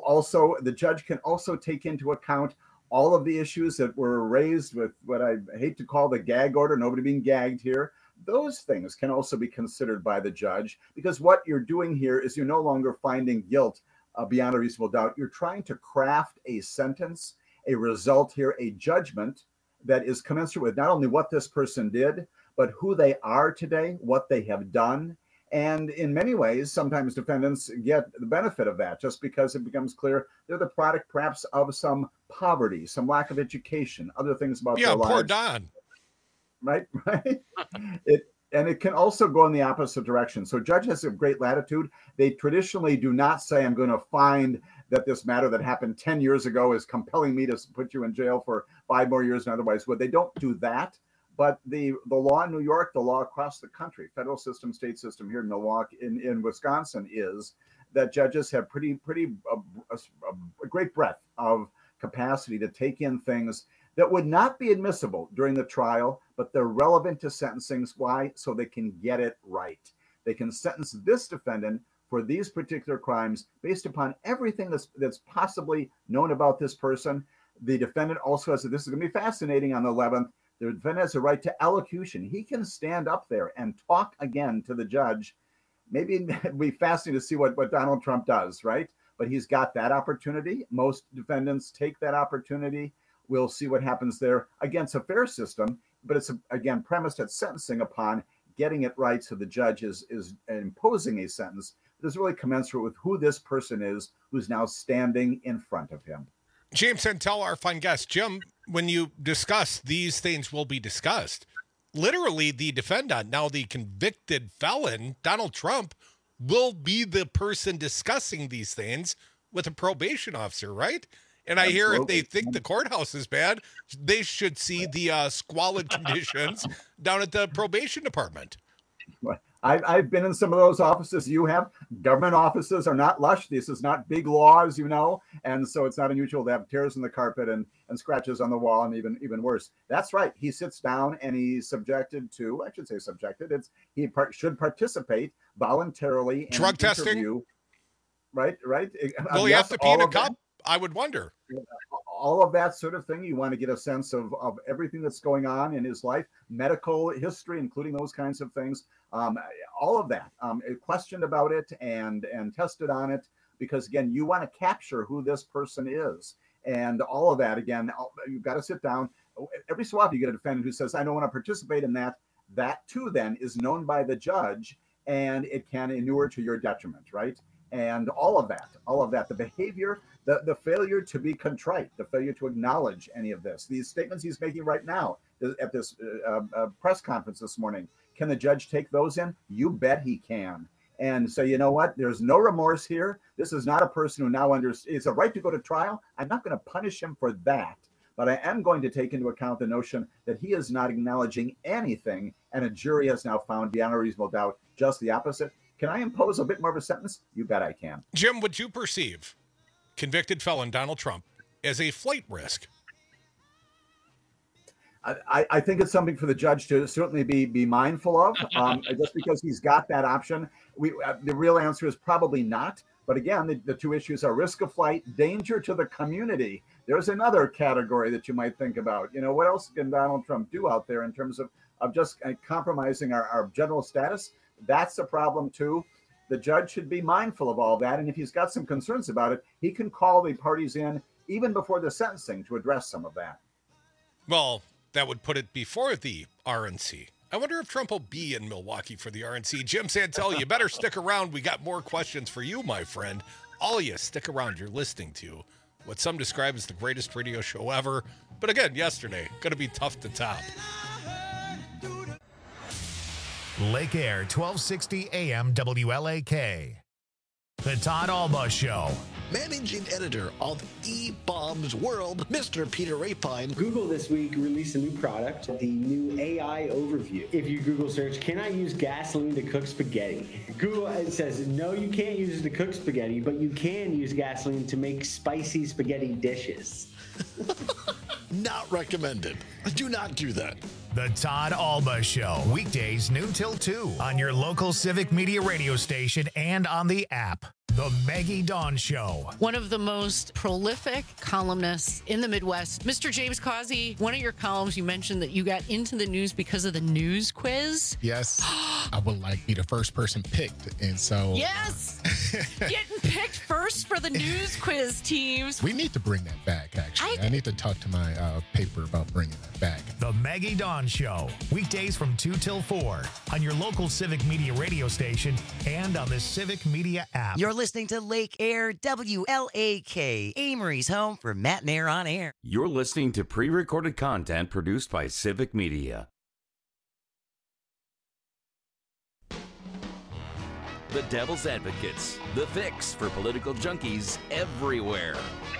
The judge can also take into account all of the issues that were raised with what I hate to call the gag order, nobody being gagged here. Those things can also be considered by the judge, because what you're doing here is you're no longer finding guilt beyond a reasonable doubt. You're trying to craft a sentence, a result here, a judgment that is commensurate with not only what this person did, but who they are today, what they have done. And in many ways, sometimes defendants get the benefit of that just because it becomes clear they're the product perhaps of some poverty, some lack of education, other things about their lives. Yeah, poor Don. Right. It can also go in the opposite direction. So judge has a great latitude. They traditionally do not say, I'm going to find that this matter that happened 10 years ago is compelling me to put you in jail for 5 more years and otherwise would. They don't do that. But the law in New York, the law across the country, federal system, state system here in Milwaukee, in Wisconsin, is that judges have a great breadth of capacity to take in things that would not be admissible during the trial, but they're relevant to sentencing. Why? So they can get it right. They can sentence this defendant for these particular crimes based upon everything that's possibly known about this person. The defendant also has, this is going to be fascinating on the 11th, the defendant has a right to elocution. He can stand up there and talk again to the judge. Maybe it'd be fascinating to see what Donald Trump does, right? But he's got that opportunity. Most defendants take that opportunity. We'll see what happens there against a fair system, but it's, again, premised at sentencing upon getting it right so the judge is imposing a sentence is really commensurate with who this person is who's now standing in front of him. James Santel, our fine guest. Jim, when you discuss these things will be discussed, literally the defendant, now the convicted felon, Donald Trump, will be the person discussing these things with a probation officer, right? And I hear if they think the courthouse is bad, they should see the squalid conditions down at the probation department. I've been in some of those offices you have. Government offices are not lush. This is not big laws, and so it's not unusual to have tears in the carpet and scratches on the wall, and even worse. That's right. He sits down and he's subjected to, I should say subjected, should participate voluntarily in drug testing. Interview. Right. Will he have to pee in a cup? I would wonder. All of that sort of thing. You want to get a sense of everything that's going on in his life, medical history, including those kinds of things. All of that, questioned about it and tested on it, because again, you want to capture who this person is, and all of that. Again, you've got to sit down. Every so often, you get a defendant who says, "I don't want to participate in that." That too, then, is known by the judge, and it can inure to your detriment, right? And all of that, the behavior, the failure to be contrite, the failure to acknowledge any of this, these statements he's making right now at this press conference this morning. Can the judge take those in? You bet he can. And so, you know what? There's no remorse here. This is not a person who now it's a right to go to trial. I'm not going to punish him for that, but I am going to take into account the notion that he is not acknowledging anything, and a jury has now found beyond a reasonable doubt just the opposite. Can I impose a bit more of a sentence? You bet I can. Jim, would you perceive convicted felon Donald Trump as a flight risk? I think it's something for the judge to certainly be mindful of, just because he's got that option. The real answer is probably not. But again, the two issues are risk of flight, danger to the community. There's another category that you might think about. What else can Donald Trump do out there in terms of just compromising our general status? That's a problem too. The judge should be mindful of all that. And if he's got some concerns about it, he can call the parties in even before the sentencing to address some of that. Well, that would put it before the RNC. I wonder if Trump will be in Milwaukee for the RNC. Jim Santel, you better stick around. We got more questions for you, my friend. All of you, stick around. You're listening to what some describe as the greatest radio show ever. But again, yesterday, going to be tough to top. Lake Air, 1260 AM WLAK. The Todd Alba Show. Managing editor of eBaum's World, Mr. Peter Rapine. Google this week released a new product, the new AI overview. If you Google search, can I use gasoline to cook spaghetti? Google says, no, you can't use it to cook spaghetti, but you can use gasoline to make spicy spaghetti dishes. Not recommended. Do not do that. The Todd Alba Show. Weekdays noon till 2 on your local Civic Media radio station and on the app. The Maggie Dawn Show. One of the most prolific columnists in the Midwest, Mr. James Causey. One of your columns, you mentioned that you got into the news because of the news quiz. Yes. I would like to be the first person picked. And so. Yes. Getting picked first for the news quiz teams. We need to bring that back, actually. I need to talk to my paper about bringing that back. The Maggie Dawn Show. Weekdays from 2 till 4 on your local Civic Media radio station and on the Civic Media app. You're listening to Lake Air WLAK, Amory's home for Matt and Air on Air. You're listening to pre-recorded content produced by Civic Media. The Devil's Advocates, the fix for political junkies everywhere.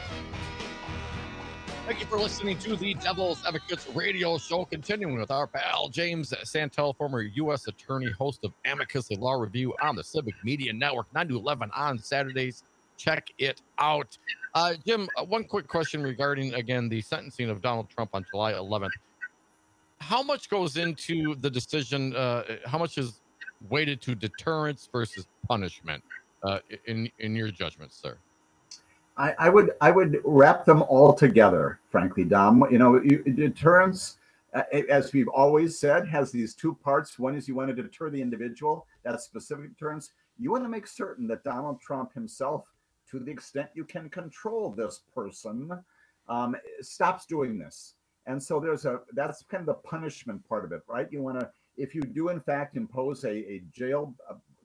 Thank you for listening to the Devil's Advocates radio show. Continuing with our pal James Santel, former U.S. attorney, host of Amicus, a law review on the Civic Media Network, 9 to 11 on Saturdays. Check it out. Jim, one quick question regarding, again, the sentencing of Donald Trump on July 11th. How much goes into the decision? How much is weighted to deterrence versus punishment in your judgment, sir? I would wrap them all together, frankly, Dom. Deterrence, as we've always said, has these two parts. One is you want to deter the individual, that's specific deterrence. You want to make certain that Donald Trump himself, to the extent you can control this person, stops doing this. And so that's kind of the punishment part of it, right? You want to, if you do in fact impose a jail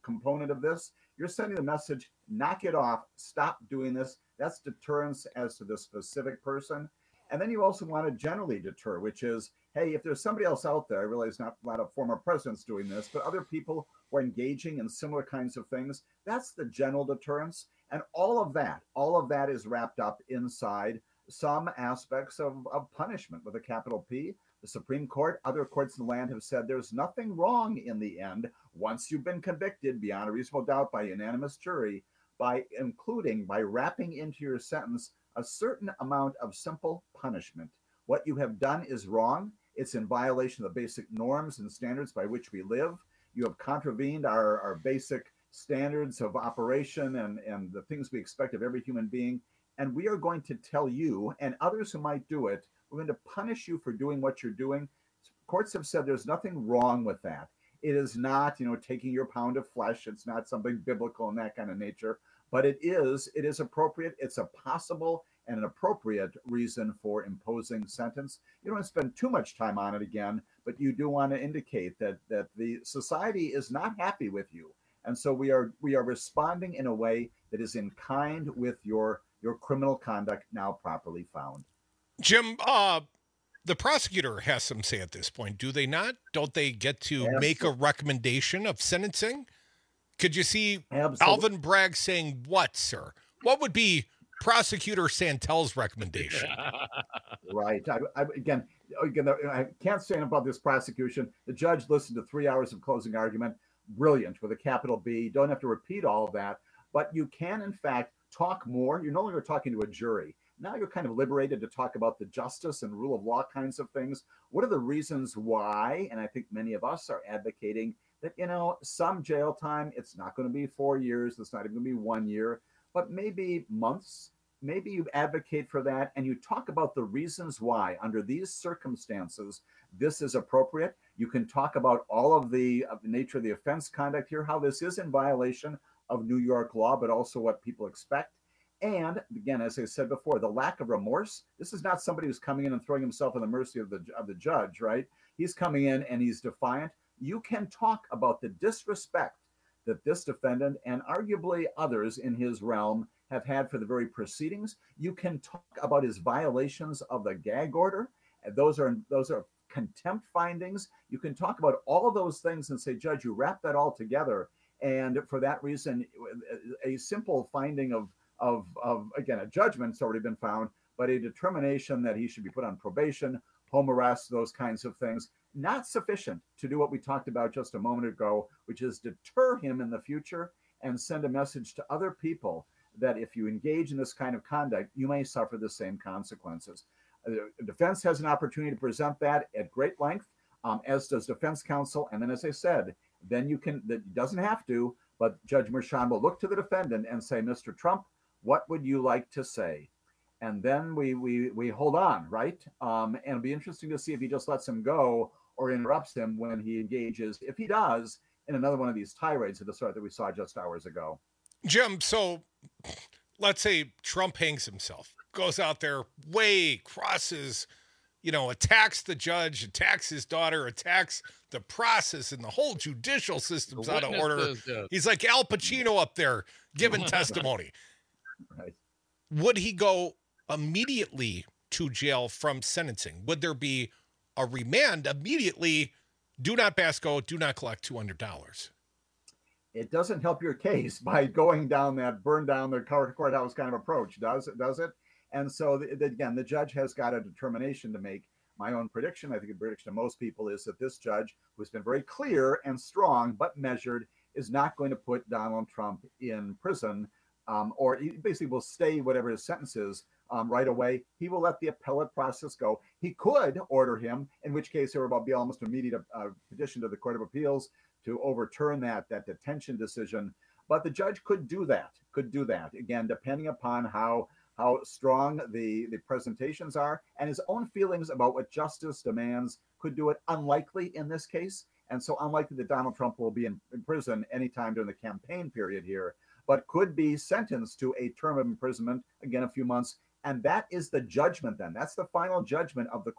component of this. You're sending the message, knock it off, stop doing this. That's deterrence as to the specific person. And then you also want to generally deter, which is, hey, if there's somebody else out there, I realize not a lot of former presidents doing this, but other people who are engaging in similar kinds of things, that's the general deterrence. And all of that is wrapped up inside some aspects of punishment with a capital P. The Supreme Court, other courts in the land have said there's nothing wrong in the end once you've been convicted beyond a reasonable doubt by a unanimous jury by wrapping into your sentence a certain amount of simple punishment. What you have done is wrong. It's in violation of the basic norms and standards by which we live. You have contravened our basic standards of operation and the things we expect of every human being. And we are going to tell you and others who might do it, we're going to punish you for doing what you're doing. Courts have said there's nothing wrong with that. It is not, taking your pound of flesh. It's not something biblical in that kind of nature, but it is appropriate. It's a possible and an appropriate reason for imposing sentence. You don't want to spend too much time on it again, but you do want to indicate that the society is not happy with you. And so we are responding in a way that is in kind with your criminal conduct now properly found. Jim, the prosecutor has some say at this point, do they not? Don't they get to make a recommendation of sentencing? Could you see Alvin Bragg saying what, sir? What would be Prosecutor Santel's recommendation? Right. Again, I can't say about this prosecution. The judge listened to 3 hours of closing argument. Brilliant, with a capital B. You don't have to repeat all of that, but you can, in fact, talk more. You're no longer talking to a jury. Now you're kind of liberated to talk about the justice and rule of law kinds of things. What are the reasons why? And I think many of us are advocating that, some jail time, it's not going to be 4 years. It's not even going to be 1 year, but maybe months. Maybe you advocate for that and you talk about the reasons why under these circumstances, this is appropriate. You can talk about all of the nature of the offense conduct here, how this is in violation of New York law, but also what people expect. And again, as I said before, the lack of remorse. This is not somebody who's coming in and throwing himself on the mercy of the judge, right? He's coming in and he's defiant. You can talk about the disrespect that this defendant and arguably others in his realm have had for the very proceedings. You can talk about his violations of the gag order. Those are contempt findings. You can talk about all of those things and say, Judge, you wrap that all together. And for that reason, a simple finding of again, a judgment's already been found, but a determination that he should be put on probation, home arrest, those kinds of things, not sufficient to do what we talked about just a moment ago, which is deter him in the future and send a message to other people that if you engage in this kind of conduct, you may suffer the same consequences. The defense has an opportunity to present that at great length, as does defense counsel. And then, as I said, then that doesn't have to, but Judge Merchan will look to the defendant and say, Mr. Trump, what would you like to say? And then we hold on, right? And it'll be interesting to see if he just lets him go or interrupts him when he engages, if he does, in another one of these tirades of the sort that we saw just hours ago. Jim, so let's say Trump hangs himself, goes out there, crosses, attacks the judge, attacks his daughter, attacks the process, and the whole judicial system's out of order. Yeah. He's like Al Pacino up there giving testimony. Right. Would he go immediately to jail from sentencing? Would there be a remand immediately? Do not Basco, do not collect $200. It doesn't help your case by going down that burn down the courthouse kind of approach, does it? And so, again, the judge has got a determination to make. My own prediction, I think the prediction of most people, is that this judge, who's been very clear and strong but measured, is not going to put Donald Trump in prison, or he basically will stay whatever his sentence is right away. He will let the appellate process go. He could order him, in which case there will be almost immediate petition to the Court of Appeals to overturn that detention decision. But the judge could do that. Again, depending upon how strong the presentations are and his own feelings about what justice demands, could do it. Unlikely in this case. And so unlikely that Donald Trump will be in prison anytime during the campaign period here, but could be sentenced to a term of imprisonment, again, a few months. And that is the judgment then. That's the final judgment of the court.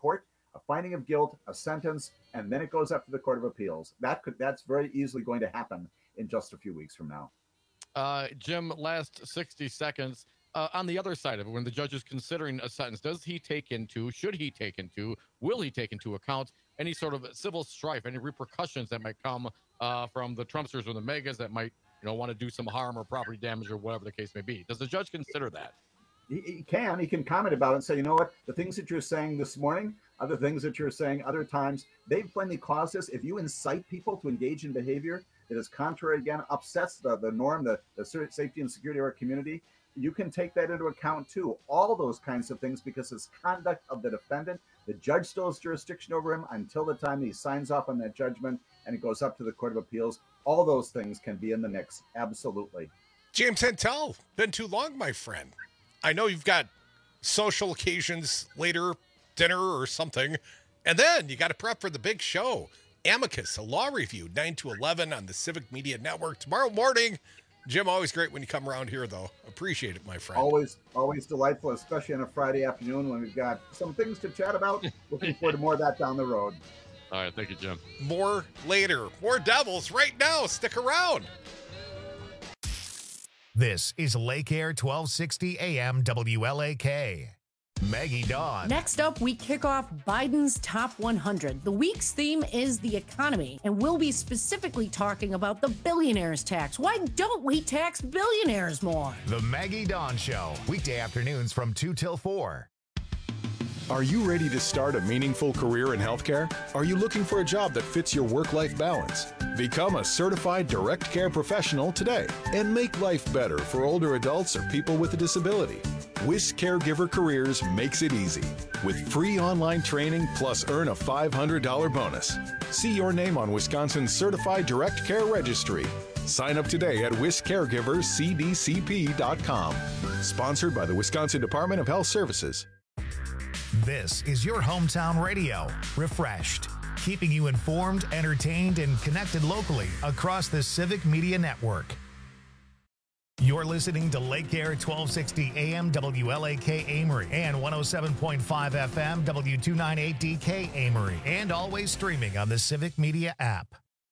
a finding of guilt, a sentence, and then it goes up to the Court of Appeals. That's very easily going to happen in just a few weeks from now. Jim, last 60 seconds. On the other side of it, when the judge is considering a sentence, should he take into, will he take into account any sort of civil strife, any repercussions that might come from the Trumpsters or the megas that might, want to do some harm or property damage or whatever the case may be? Does the judge consider that? He can comment about it and say, you know what, the things that you're saying this morning, other things that you're saying other times, they've plainly caused this. If you incite people to engage in behavior that is contrary, again, upsets the norm, the safety and security of our community, you can take that into account too. All those kinds of things, because it's conduct of the defendant. The judge still has jurisdiction over him until the time he signs off on that judgment and it goes up to the Court of Appeals. All those things can be in the mix. Absolutely. James Santel, been too long, my friend. I know you've got social occasions later, dinner or something, and then you got to prep for the big show. Amicus, a law review, 9 to 11 on the Civic Media Network tomorrow morning. Jim, always great when you come around here, though. Appreciate it, my friend. Always delightful, especially on a Friday afternoon when we've got some things to chat about. Looking forward to more of that down the road. All right, thank you, Jim. More later. More Devils right now. Stick around. This is Lake Air 1260 AM WLAK. Maggie Dawn. Next up, we kick off Biden's Top 100. The week's theme is the economy, and we'll be specifically talking about the billionaires tax. Why don't we tax billionaires more? The Maggie Dawn Show, weekday afternoons from 2 till 4. Are you ready to start a meaningful career in healthcare? Are you looking for a job that fits your work-life balance? Become a certified direct care professional today and make life better for older adults or people with a disability. WIS Caregiver Careers makes it easy with free online training plus earn a $500 bonus. See your name on Wisconsin's Certified Direct Care Registry. Sign up today at wiscaregivercdcp.com. Sponsored by the Wisconsin Department of Health Services. This is your hometown radio, Refreshed, keeping you informed, entertained, and connected locally across the Civic Media Network. You're listening to Lake Air 1260 AM WLAK Amory and 107.5 FM W298DK Amory, and always streaming on the Civic Media app.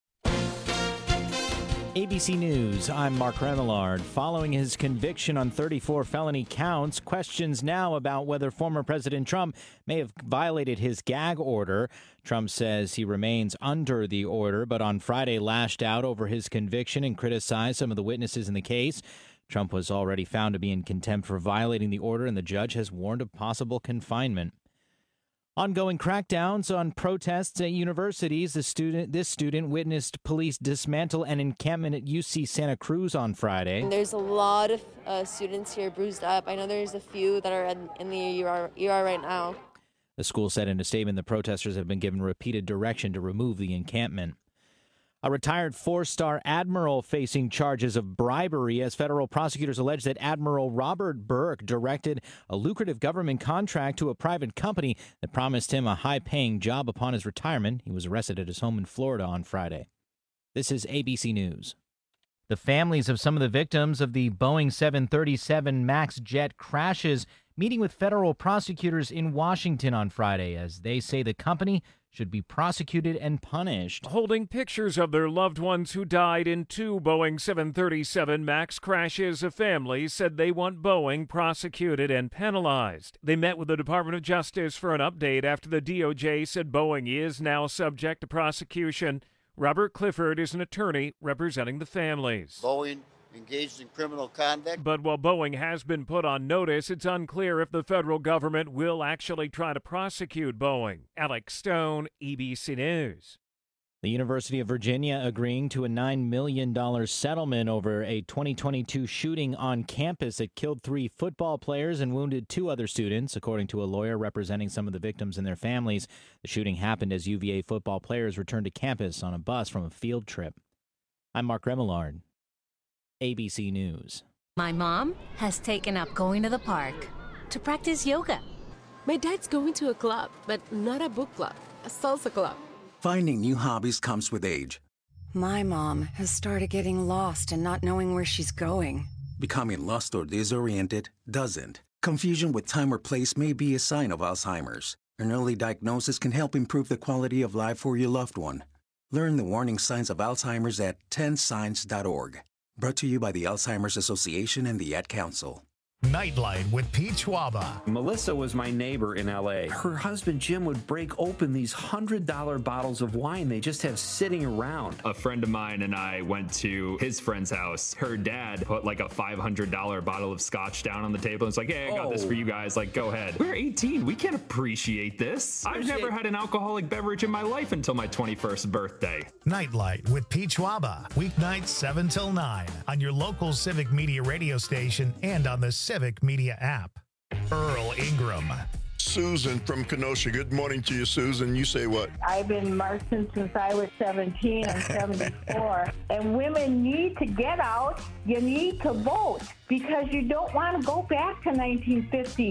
ABC News, I'm Mark Remillard. Following his conviction on 34 felony counts, questions now about whether former President Trump may have violated his gag order. Trump says he remains under the order, but on Friday lashed out over his conviction and criticized some of the witnesses in the case. Trump was already found to be in contempt for violating the order, and the judge has warned of possible confinement. Ongoing crackdowns on protests at universities. This student witnessed police dismantle an encampment at UC Santa Cruz on Friday. There's a lot of students here bruised up. I know there's a few that are in the ER right now. The school said in a statement the protesters have been given repeated direction to remove the encampment. A retired four-star admiral facing charges of bribery as federal prosecutors allege that Admiral Robert Burke directed a lucrative government contract to a private company that promised him a high-paying job upon his retirement. He was arrested at his home in Florida on Friday. This is ABC News. The families of some of the victims of the Boeing 737 MAX jet crashes meeting with federal prosecutors in Washington on Friday as they say the company should be prosecuted and punished. Holding pictures of their loved ones who died in 2 Boeing 737 MAX crashes, a family said they want Boeing prosecuted and penalized. They met with the Department of Justice for an update after the DOJ said Boeing is now subject to prosecution. Robert Clifford is an attorney representing the families. Boeing engaged in criminal conduct. But while Boeing has been put on notice, it's unclear if the federal government will actually try to prosecute Boeing. Alex Stone, ABC News. The University of Virginia agreeing to a $9 million settlement over a 2022 shooting on campus that killed 3 football players and wounded 2 other students, according to a lawyer representing some of the victims and their families. The shooting happened as UVA football players returned to campus on a bus from a field trip. I'm Mark Remillard, ABC News. My mom has taken up going to the park to practice yoga. My dad's going to a club, but not a book club, a salsa club. Finding new hobbies comes with age. My mom has started getting lost and not knowing where she's going. Becoming lost or disoriented doesn't. Confusion with time or place may be a sign of Alzheimer's. An early diagnosis can help improve the quality of life for your loved one. Learn the warning signs of Alzheimer's at 10signs.org. Brought to you by the Alzheimer's Association and the Ad Council. Nightlight with Pete Schwaba. Melissa was my neighbor in L.A. Her husband Jim would break open these $100 bottles of wine they just have sitting around. A friend of mine and I went to his friend's house. Her dad put like a $500 bottle of scotch down on the table. It's like, hey, I got this for you guys. Like, go ahead. We're 18. We can't appreciate this. I've never had an alcoholic beverage in my life until my 21st birthday. Nightlight with Pete Schwaba. Weeknights 7 till 9 on your local Civic Media radio station and on the Civic Media app. Earl Ingram. Susan from Kenosha. Good morning to you, Susan. You say what? I've been marching since I was 17 and 74. And women need to get out. You need to vote because you don't want to go back to 1950.